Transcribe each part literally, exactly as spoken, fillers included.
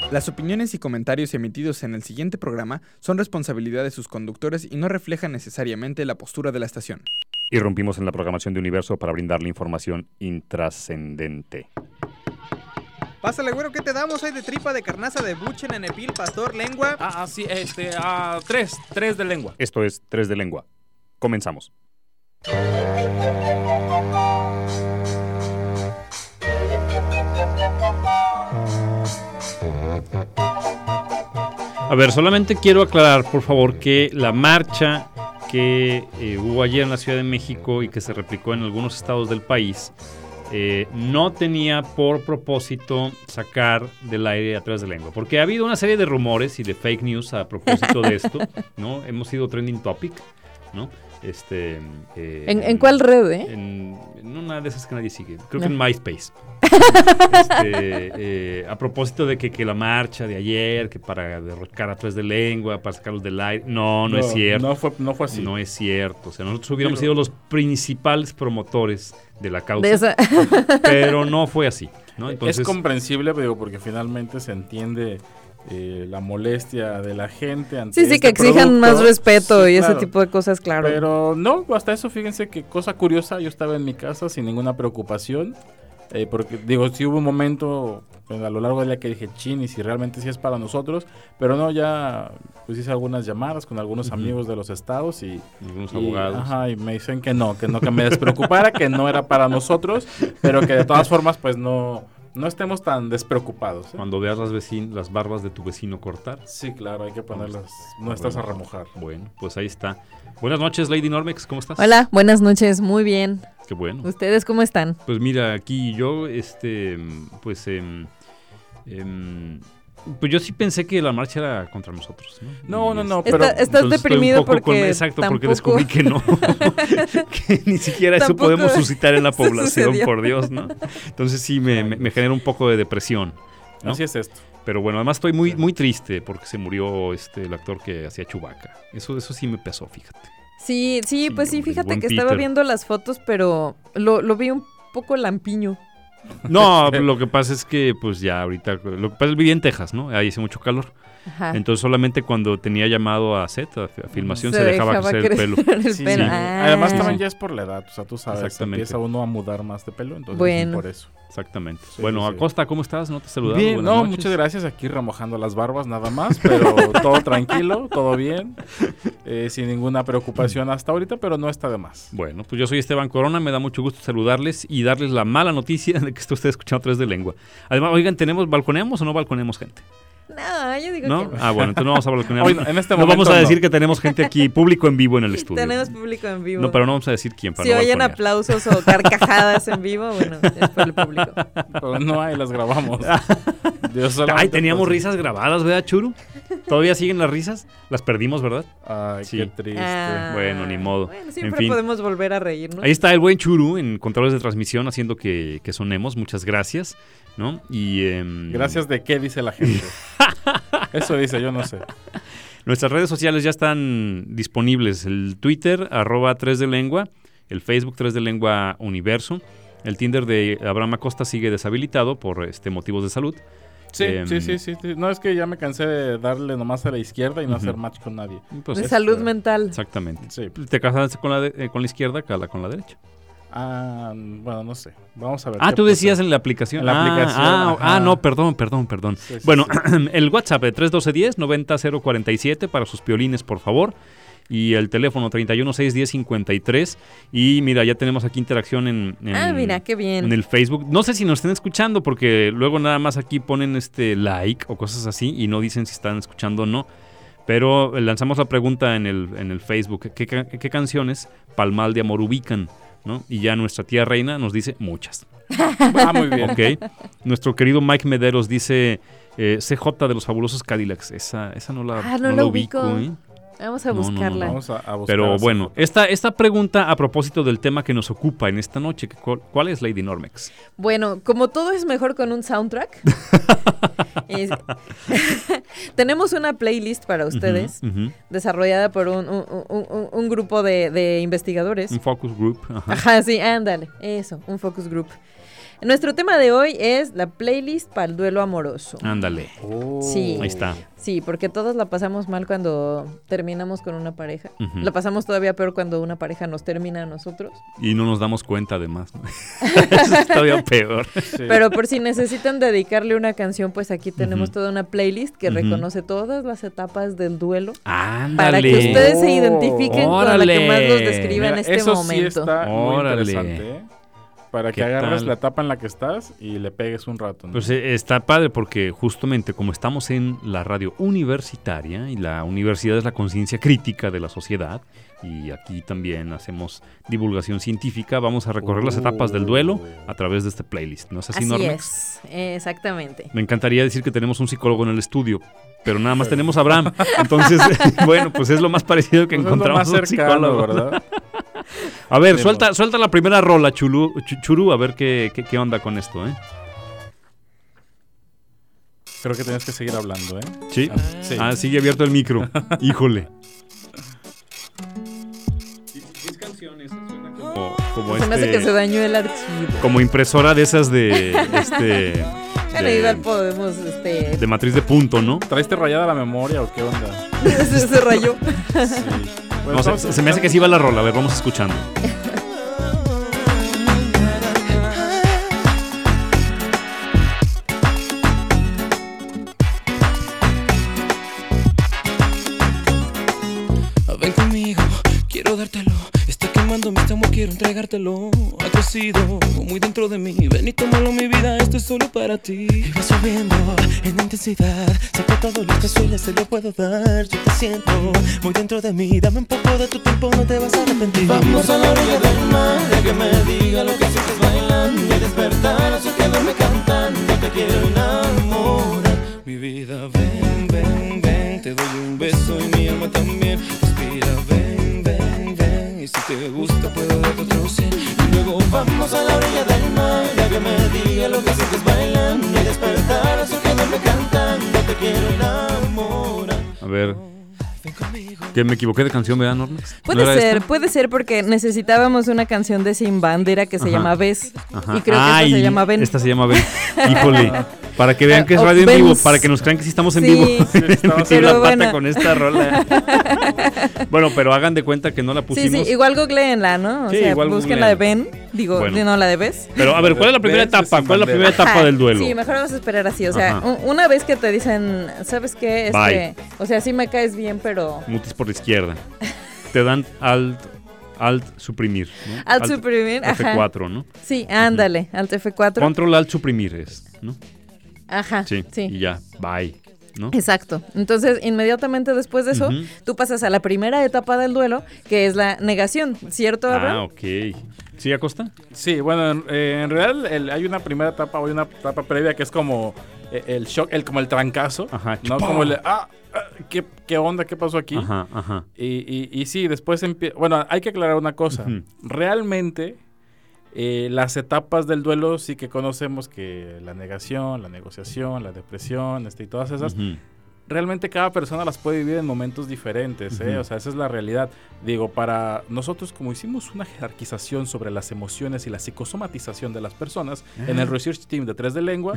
Las opiniones y comentarios emitidos en el siguiente programa son responsabilidad de sus conductores y no reflejan necesariamente la postura de la estación. Irrumpimos en la programación de Universo para brindarle información intrascendente. Pásale, güero, ¿qué te damos? Hay de tripa, de carnaza, de buche, nenepil, pastor, lengua. Ah, sí, este, ah, tres, tres de lengua. Esto es Tres de Lengua. Comenzamos. A ver, solamente quiero aclarar, por favor, que la marcha que eh, hubo ayer en la Ciudad de México y que se replicó en algunos estados del país, eh, no tenía por propósito sacar del aire a Tres de Lengua, porque ha habido una serie de rumores y de fake news a propósito de esto, ¿no? Hemos sido trending topic, ¿no? Este, eh, ¿En, ¿En cuál red, eh? En, en una de esas que nadie sigue, creo no. que en MySpace. Este, eh, a propósito de que, que la marcha de ayer, que para derrocar a Tres de Lengua, para sacarlos del aire, no, no, no es cierto. No fue, no fue así. No es cierto. O sea, nosotros hubiéramos sido los principales promotores de la causa, de esa. pero no fue así, ¿no? Entonces, es comprensible, digo, porque finalmente se entiende eh, la molestia de la gente ante sí, sí, este que exijan producto. más respeto Sí, y claro. ese tipo de cosas, claro. Pero no, hasta eso, fíjense que cosa curiosa, yo estaba en mi casa sin ninguna preocupación. Eh, porque digo, sí hubo un momento pues, a lo largo del día que dije, chin, y si realmente sí es para nosotros, pero no, ya pues hice algunas llamadas con algunos uh-huh. amigos de los estados y algunos y, abogados. Ajá, y me dicen que no, que no, que me despreocupara, que no era para nosotros, pero que de todas formas pues no, no estemos tan despreocupados, ¿eh? Cuando veas las, vecin- las barbas de tu vecino cortar. Sí, claro, hay que ponerlas nuestras bueno, a remojar. Bueno, pues ahí está. Buenas noches, Lady Normex, ¿cómo estás? Hola, buenas noches, muy bien. Qué bueno. ¿Ustedes cómo están? Pues mira, aquí yo, este, pues, eh, eh, pues yo sí pensé que la marcha era contra nosotros, ¿no? No, no, no, pero... Está, estás deprimido porque con, Exacto, tampoco... porque descubrí que no, que ni siquiera eso podemos suscitar en la población, por Dios, ¿no? Entonces sí me, me, me genera un poco de depresión, ¿no? Así es esto. Pero bueno, además estoy muy, muy triste porque se murió este el actor que hacía Chewbacca. Eso, eso sí me pesó, fíjate. Sí, sí, sí pues sí, fíjate que Peter. estaba viendo las fotos, pero lo, lo vi un poco lampiño. No, lo que pasa es que pues ya ahorita, lo que pasa es que vivía en Texas, ¿no? Ahí hace mucho calor. Ajá. Entonces solamente cuando tenía llamado a set, a, a filmación, se, se dejaba, dejaba crecer, crecer el pelo. El sí, pelo. Sí. Ah. Además también ya es por la edad, o sea, tú sabes, exactamente. Empieza uno a mudar más de pelo, entonces bueno. por eso. Exactamente. Sí, bueno, sí, Acosta, ¿cómo estás? ¿No te saludamos? Bien, Buenas no, noches. muchas gracias. Aquí remojando las barbas nada más, pero todo tranquilo, todo bien, eh, sin ninguna preocupación hasta ahorita, pero no está de más. Bueno, pues yo soy Esteban Corona, me da mucho gusto saludarles y darles la mala noticia de que está usted escuchando Tres de Lengua. Además, oigan, ¿tenemos, balconeamos o no balconeamos gente? No, yo digo ¿No? que no. Ah, bueno, entonces no vamos a balconear. Hoy, en este no vamos a no. decir que tenemos gente aquí, público en vivo en el estudio. Tenemos público en vivo. No, pero no vamos a decir quién. Para si no oyen balconear. aplausos o carcajadas en vivo, bueno, es por el público. Pero no hay, las grabamos. Dios, Ay, teníamos pues... risas grabadas, ¿verdad, Churu? ¿Todavía siguen las risas? Las perdimos, ¿verdad? Ay, sí. qué triste. Ah, bueno, ni modo. Bueno, siempre en fin. podemos volver a reírnos. Ahí está el buen Churu en controles de transmisión haciendo que, que sonemos. Muchas gracias, ¿no? Y eh, gracias de qué dice la gente. Eso dice, yo no sé. Nuestras redes sociales ya están disponibles. El Twitter, arroba tres de lengua. El Facebook, tres de lengua universo. El Tinder de Abraham Acosta sigue deshabilitado por este motivos de salud. Sí, eh, sí, sí, sí, sí. No, es que ya me cansé de darle nomás a la izquierda y no uh-huh. hacer match con nadie. Pues de es, salud uh, mental. Exactamente. Sí. Te casaste con la, de, eh, con la izquierda, cala con la derecha. Ah, bueno, no sé. Vamos a ver. Ah, tú decías en la aplicación. En la ah, aplicación. Ah, ah, no, perdón, perdón, perdón. Sí, sí, bueno, sí. El WhatsApp de tres uno dos diez noventa cero cuarenta y siete para sus piolines, por favor. Y el teléfono treinta y uno seis diez cincuenta y tres. Y mira, ya tenemos aquí interacción en, en, ah, mira, qué bien. en el Facebook. No sé si nos estén escuchando porque luego nada más aquí ponen este like o cosas así y no dicen si están escuchando o no. Pero lanzamos la pregunta en el, en el Facebook. ¿Qué, qué, qué canciones Pal Mal de Amor ubican? ¿No? Y ya nuestra tía Reina nos dice muchas. Ah, muy bien. Okay. Nuestro querido Mike Mederos dice eh, C J de los Fabulosos Cadillacs. Esa, esa no la, ah, no no la la ubico. ubico, ¿eh? Vamos a no, buscarla. No, no, no. Vamos a, a buscar Pero así. bueno, esta, esta pregunta a propósito del tema que nos ocupa en esta noche, ¿cuál, cuál es Lady Normex? Bueno, como todo es mejor con un soundtrack, es, tenemos una playlist para ustedes, uh-huh, uh-huh. desarrollada por un, un, un, un grupo de, de investigadores. Un focus group. Ajá, Ajá sí, ándale, eso, un focus group. Nuestro tema de hoy es la playlist para el duelo amoroso. Ándale. Oh. Sí. Ahí está. Sí, porque todos la pasamos mal cuando terminamos con una pareja. Uh-huh. La pasamos todavía peor cuando una pareja nos termina a nosotros. Y no nos damos cuenta además, ¿no? Eso es todavía peor. Sí. Pero por si necesitan dedicarle una canción, pues aquí tenemos Uh-huh. toda una playlist que Uh-huh. reconoce todas las etapas del duelo. Ándale. Para que ustedes se identifiquen con la que más los Órale. describa en Mira, este eso momento. sí está muy Órale. interesante, ¿eh? Para que ¿Qué agarres tal? la etapa en la que estás y le pegues un rato, ¿no? Pues eh, está padre porque justamente como estamos en la radio universitaria y la universidad es la conciencia crítica de la sociedad y aquí también hacemos divulgación científica, vamos a recorrer las etapas del duelo a través de este playlist. ¿No es así, Así Normex? es, exactamente. Me encantaría decir que tenemos un psicólogo en el estudio, pero nada más tenemos a Abraham. Entonces, bueno, pues es lo más parecido que Pues es lo encontramos más un cercano, psicólogo. ¿verdad? A ver, Tenemos. suelta, suelta la primera rola, Chulu, Ch- Churu, a ver qué, qué, qué onda con esto, ¿eh? Creo que tienes que seguir hablando, ¿eh? ¿Sí? Ah, sí. Ah, sigue abierto el micro. Híjole. Como, como, Se me hace este- que se dañó el archivo. como impresora de esas de este Bueno, de, igual podemos, este... de matriz de punto, ¿no? ¿Traiste rayada la memoria o qué onda? se, se rayó. Sí. Bueno, No, se, estamos se me hace que sí va la rola. A ver, vamos escuchando. Ven conmigo, quiero dártelo. Está quemando mi amor, quiero entregártelo. Ha crecido muy dentro de mí. Ven y tómalo, mi vida, esto es solo para ti. Y va subiendo en intensidad. Sé que todo lo que sueñas te lo puedo dar. Yo te siento muy dentro de mí. Dame un poco de tu tiempo, no te vas a arrepentir. Vamos a la orilla del mar, de que me diga lo que sientes bailando. Y despertar, así quedarme cantando. Te quiero enamorar. Mi vida, ven, ven, ven. Te doy un beso y mi alma también. Respira, ven, ven, ven. Y si te gusta puedo darte otro cien. Y luego vamos a la orilla del mar, a que me diga lo que sientes bailando. Y despertar, así quedarme cantando. Te quiero enamorar. A ver, Ven conmigo. que me equivoqué de canción, ¿verdad, Normex? Puede ¿No era ser, esta? puede ser porque necesitábamos una canción de Sin Bandera que se Ajá. llama Ves. Ajá. Y creo que Ay, esta se llama Ven. Esta se llama Ben. Híjole. Para que vean que es O radio en Benz. vivo, para que nos crean que sí estamos en Sí. vivo. Sí, estamos- Metí la Pero pata bueno. con esta rola. Bueno, pero hagan de cuenta que no la Sí, pusimos. sí, igual googleenla, ¿no? O Sí, sea, igual busquen la de googleenla. Ben. Digo, Bueno. no, la de Ves. Pero a ver, ¿cuál es la primera Ves de etapa? Sin ¿Cuál es la Bandera. primera etapa Ajá. del duelo? Sí, mejor vamos a esperar así. O sea, Ajá. un- una vez que te dicen, ¿sabes qué? Este, Bye. o sea, sí me caes bien, pero... Mutis por la izquierda. Te dan alt, alt suprimir. ¿no? Alt suprimir, F ajá. cuatro, ¿no? Sí, ándale, Alt F cuatro. Control alt suprimir es, ¿no? Ajá, Sí. sí. Y ya, bye, ¿no? Exacto. Entonces, inmediatamente después de eso, Ujú. tú pasas a la primera etapa del duelo, que es la negación, ¿cierto, Abraham? Ah, ok. ¿Sí, Acosta? Sí, bueno, en, eh, en realidad el- hay una primera etapa o hay una etapa previa que es como eh, el shock, el como el trancazo, Ajá. ¿no? Como el, ah, ah, ¿qué, ¿qué onda? ¿Qué pasó aquí? Ajá, ajá. Y, y, y sí, después empieza... Bueno, hay que aclarar una cosa. Ujú. Realmente, eh, las etapas del duelo sí que conocemos que la negación, la negociación, la depresión, este, y todas esas, Ujú. realmente cada persona las puede vivir en momentos diferentes, ¿eh? Ujú. O sea, esa es la realidad. Digo, para nosotros, como hicimos una jerarquización sobre las emociones y la psicosomatización de las personas en el Research Team de tres de Lengua,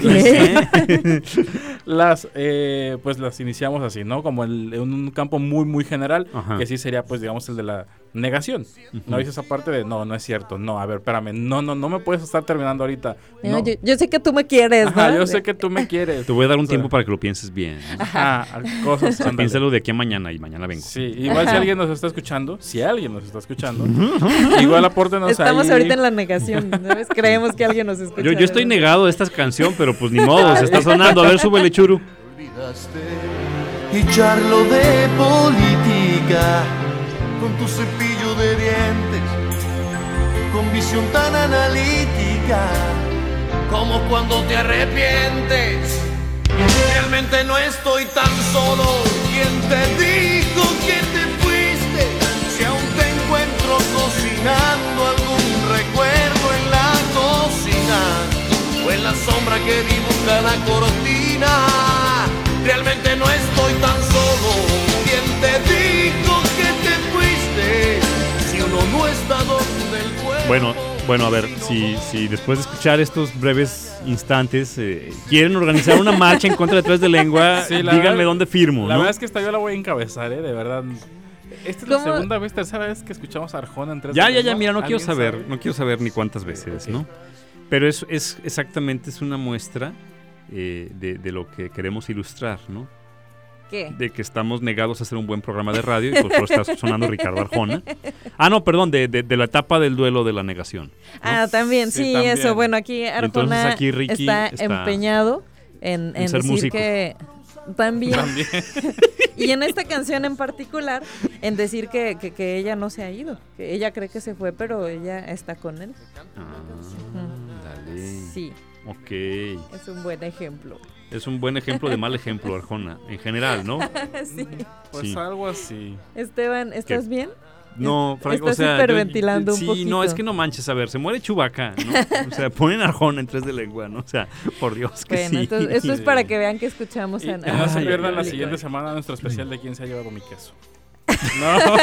las, eh, pues las iniciamos así, ¿no? Como el- en un campo muy, muy general, Ajá. que sí sería, pues, digamos, el de la negación. ¿No dices esa parte de, no, no es cierto, no, a ver, espérame, no, no, no me puedes estar terminando ahorita. No, No. Yo, yo sé que tú me quieres, Ajá, ¿no? yo sé que tú me quieres. Te voy a dar un O sea, tiempo para que lo pienses bien. ¿no? Ajá, cosas. O sea, ándale. piénsalo de aquí a mañana y mañana vengo. Sí, igual si alguien nos está escuchando, si alguien nos está escuchando, igual apórtenos Estamos ahí. ahorita en la negación, ¿sabes? Creemos que alguien nos escucha. Yo, yo estoy negado de esta canción, pero pues ni modo, se está sonando. A ver, súbele, Churu. Olvidaste y charlo de política con tu cepillo de dientes, con visión tan analítica como cuando te arrepientes. Realmente no estoy tan solo. ¿Quién te dijo que te fuiste? Si aún te encuentro cocinando algún recuerdo en la cocina o en la sombra que dibuja la cortina. Realmente no estoy tan solo. ¿Quién te dijo que te fuiste? Si uno no está donde el cuerpo. Bueno, Bueno, a ver, si, si después de escuchar estos breves instantes eh, quieren organizar una marcha en contra de Tres de Lengua, Sí, la díganme verdad- dónde firmo, La ¿no? verdad es que esta yo la voy a encabezar, ¿eh? De verdad. Esta es la ¿Cómo? segunda vez, tercera vez que escuchamos a Arjona en Tres Ya, de ya, ya, Lengua. mira, no quiero ¿Alguien saber, sabe? no quiero saber ni cuántas veces, Ok. ¿no? Pero es, es exactamente, es una muestra eh, de, de lo que queremos ilustrar, ¿no? ¿Qué? De que estamos negados a hacer un buen programa de radio y pues por eso está sonando Ricardo Arjona. Ah, no, perdón, de, de, de la etapa del duelo de la negación. Ah, también, Sí, sí, también. eso. Bueno, aquí entonces Arjona aquí Ricky está, está empeñado en, en en ser decir músico. que también, También. y en esta canción en particular, en decir que, que, que ella no se ha ido, que ella cree que se fue, pero ella está con él. Ah, dale. Sí, Ok. es un buen ejemplo. Es un buen ejemplo de mal ejemplo, Arjona, en general, ¿no? Sí. Pues Sí. algo así. Esteban, ¿estás ¿Qué? bien? No, Frank, o Estás sea, yo- hiperventilando un sí, poquito. no, es que no manches, a ver, se muere Chewbacca, ¿no? O sea, ponen Arjona en Tres de Lengua, ¿no? O sea, por Dios que Bueno, sí. esto, esto es para que vean que escuchamos Y, a y no se Ay, pierdan la ay, siguiente ay. semana nuestro especial de quién se ha llevado mi queso. No.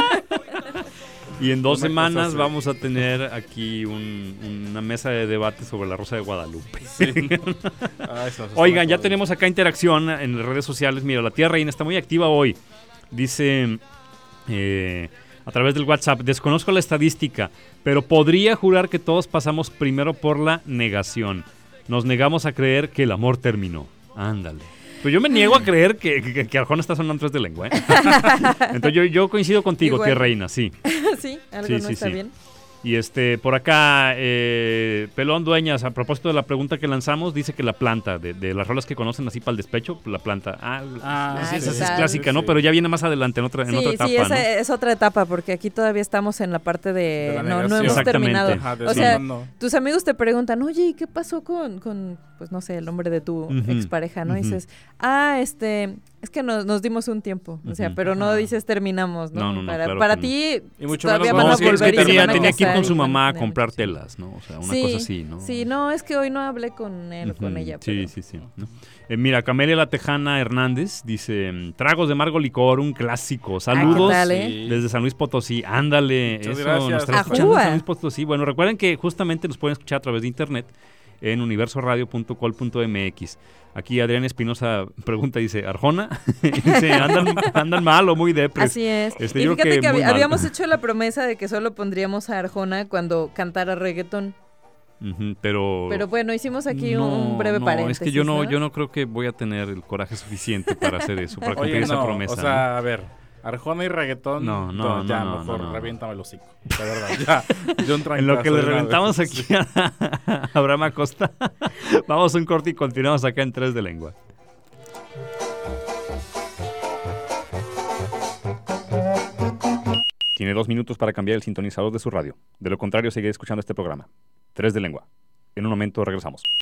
Y en dos Una cosa semanas así. vamos a tener aquí un- una mesa de debate sobre la Rosa de Guadalupe. Sí. Ay, se nos está Oigan, ya acabando. tenemos acá interacción en las redes sociales. Mira, la tía Reina está muy activa hoy. Dice eh, a través del WhatsApp, desconozco la estadística, pero podría jurar que todos pasamos primero por la negación. Nos negamos a creer que el amor terminó. Ándale. Pues yo me niego a creer que, que, que Arjona está sonando Tres de Lengua, ¿eh? Entonces yo, yo coincido contigo, Igual. tía Reina, sí. Sí, algo Sí, no sí, está sí. bien. Y este, por acá, eh, Pelón Dueñas, a propósito de la pregunta que lanzamos, dice que la planta, de, de las rolas que conocen así para el despecho, la planta. Ah, Ah, sí, sí, esa sí sí. es clásica, ¿no? Sí. Pero ya viene más adelante, en otra, en Sí, otra etapa, sí, esa ¿no? es otra etapa, porque aquí todavía estamos en la parte de... De la no, no negación. hemos Exactamente. terminado. Ajá, de O eso sea, no, no. tus amigos te preguntan, oye, ¿y qué pasó con, con pues no sé, el nombre de tu Ujú, expareja, ¿no? Y ujú. dices, ah, este, es que nos, nos dimos un tiempo, o sea, Ujú. pero no Ajá. dices terminamos, ¿no? No, no, no, para claro para que ti Y mucho todavía menos van a No, sí, es volver que y se tenía, van a tenía que ir casar con y su van mamá a tener comprar muchos telas, ¿no? O sea, una sí, cosa así, ¿no? Sí, no, es que hoy no hablé con él o con Ujú, ella. Sí, pero- sí, sí. ¿no? Eh, mira, Camelia La Tejana Hernández dice, tragos de amargo licor, un clásico. Saludos tal, eh? Sí. desde San Luis Potosí. Ándale, Muchas eso gracias. nos está Ajúa. escuchando en San Luis Potosí. Bueno, recuerden que justamente nos pueden escuchar a través de internet en universo radio punto col punto m x. Aquí Adrián Espinosa pregunta, dice, ¿Arjona? Dice, ¿andan, andan mal o muy depres? Así es. Este, y yo creo fíjate que que, muy habi- mal. habíamos hecho la promesa de que solo pondríamos a Arjona cuando cantara reggaetón. Ujú, pero... Pero bueno, hicimos aquí un- no, un breve no, paréntesis. es que yo no, ¿no? yo no creo que voy a tener el coraje suficiente para hacer eso, para cumplir Oye, esa no, promesa. o sea, a ver, Arjona y reggaetón. No, no, ya, no, no, mejor no, no. reviéntame el hocico. De verdad, ya. Yo un ¿no? En lo que trancazo le de una reventamos vez. aquí a Abraham Acosta, vamos a un corte y continuamos acá en Tres de Lengua. Tiene dos minutos para cambiar el sintonizador de su radio. De lo contrario, seguiré escuchando este programa. Tres de Lengua. En un momento regresamos.